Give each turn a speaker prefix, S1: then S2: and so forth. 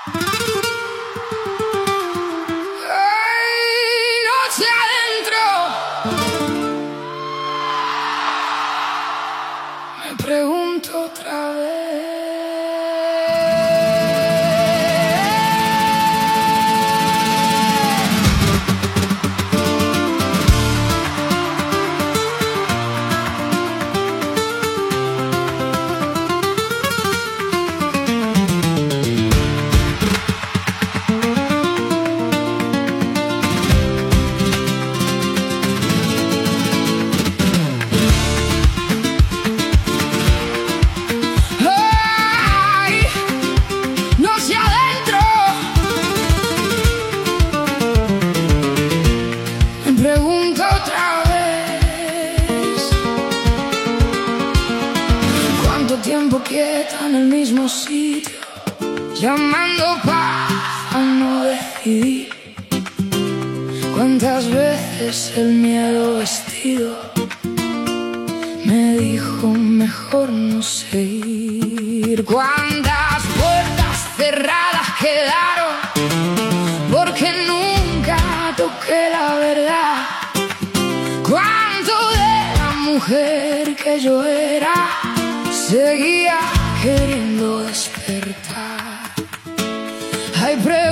S1: Noche adentro, me pregunto otra vez. Pregunto otra vez, ¿cuánto tiempo quieta en el mismo sitio, llamando para no decidir? ¿Cuántas veces el miedo vestido me dijo mejor no seguir? ¿Cuántas puertas cerradas quedaron porque nunca toqué la verdad? ¿Cuánto de la mujer que yo era seguía queriendo despertar? Hay